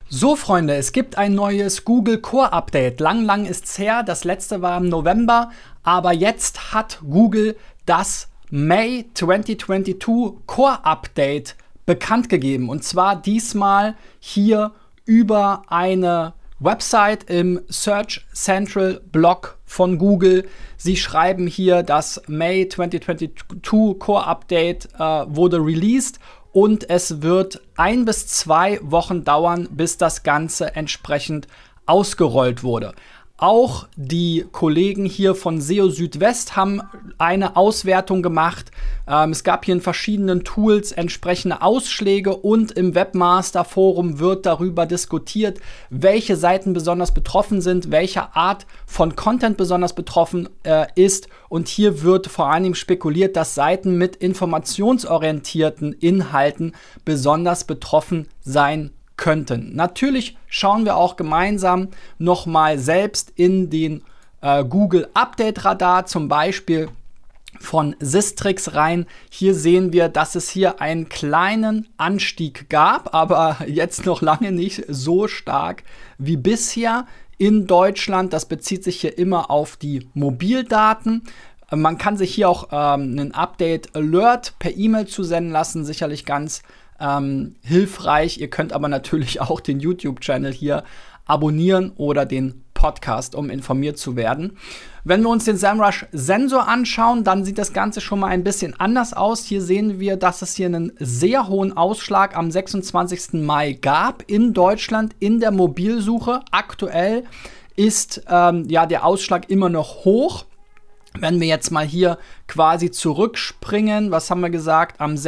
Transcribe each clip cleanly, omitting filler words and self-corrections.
So, Freunde, es gibt ein neues Google Core Update. Lang ist's her. Das letzte war im November. Aber jetzt hat Google das May 2022 Core Update bekannt gegeben. Und zwar diesmal hier über eine Website im Search Central Blog von Google. Sie schreiben hier, das May 2022 Core Update wurde released. Und es wird 1 bis 2 Wochen dauern, bis das Ganze entsprechend ausgerollt wurde. Auch die Kollegen hier von SEO Südwest haben eine Auswertung gemacht. Es gab hier in verschiedenen Tools entsprechende Ausschläge und im Webmaster Forum wird darüber diskutiert, welche Seiten besonders betroffen sind, welche Art von Content besonders betroffen ist. Und hier wird vor allem spekuliert, dass Seiten mit informationsorientierten Inhalten besonders betroffen sein könnten. Natürlich schauen wir auch gemeinsam nochmal selbst in den Google Update Radar, zum Beispiel von Sistrix rein. Hier sehen wir, dass es hier einen kleinen Anstieg gab, aber jetzt noch lange nicht so stark wie bisher in Deutschland. Das bezieht sich hier immer auf die Mobildaten. Man kann sich hier auch einen Update-Alert per E-Mail zusenden lassen, sicherlich ganz hilfreich. Ihr könnt aber natürlich auch den YouTube-Channel hier abonnieren oder den Podcast, um informiert zu werden. Wenn wir uns den SEMrush-Sensor anschauen, dann sieht das Ganze schon mal ein bisschen anders aus. Hier sehen wir, dass es hier einen sehr hohen Ausschlag am 26. Mai gab in Deutschland in der Mobilsuche. Aktuell ist der Ausschlag immer noch hoch. Wenn wir jetzt mal hier quasi zurückspringen, was haben wir gesagt, am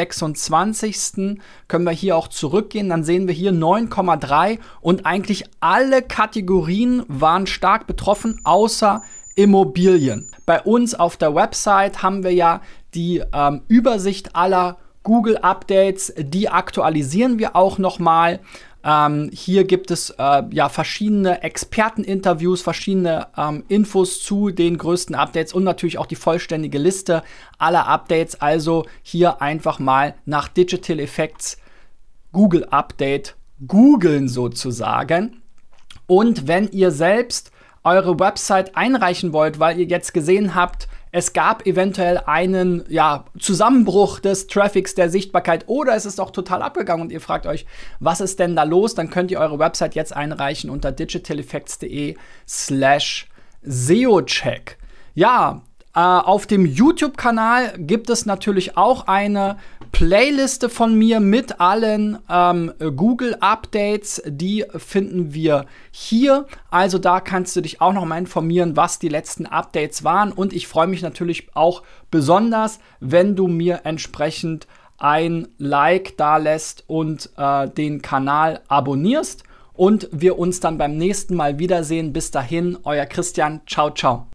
26. können wir hier auch zurückgehen, dann sehen wir hier 9,3 und eigentlich alle Kategorien waren stark betroffen, außer Immobilien. Bei uns auf der Website haben wir ja die Übersicht aller Google-Updates, die aktualisieren wir auch nochmal. Hier gibt es verschiedene Experteninterviews, verschiedene Infos zu den größten Updates und natürlich auch die vollständige Liste aller Updates. Also hier einfach mal nach Digital Effects Google Update googeln sozusagen. Und wenn ihr selbst eure Website einreichen wollt, weil ihr jetzt gesehen habt, es gab eventuell einen Zusammenbruch des Traffics, der Sichtbarkeit oder es ist auch total abgegangen und ihr fragt euch, was ist denn da los? Dann könnt ihr eure Website jetzt einreichen unter digitaleffects.de/SEOcheck. Ja, auf dem YouTube-Kanal gibt es natürlich auch eine Playliste von mir mit allen Google-Updates. Die finden wir hier. Also da kannst du dich auch noch mal informieren, was die letzten Updates waren. Und ich freue mich natürlich auch besonders, wenn du mir entsprechend ein Like da lässt und den Kanal abonnierst. Und wir uns dann beim nächsten Mal wiedersehen. Bis dahin, euer Christian. Ciao, ciao.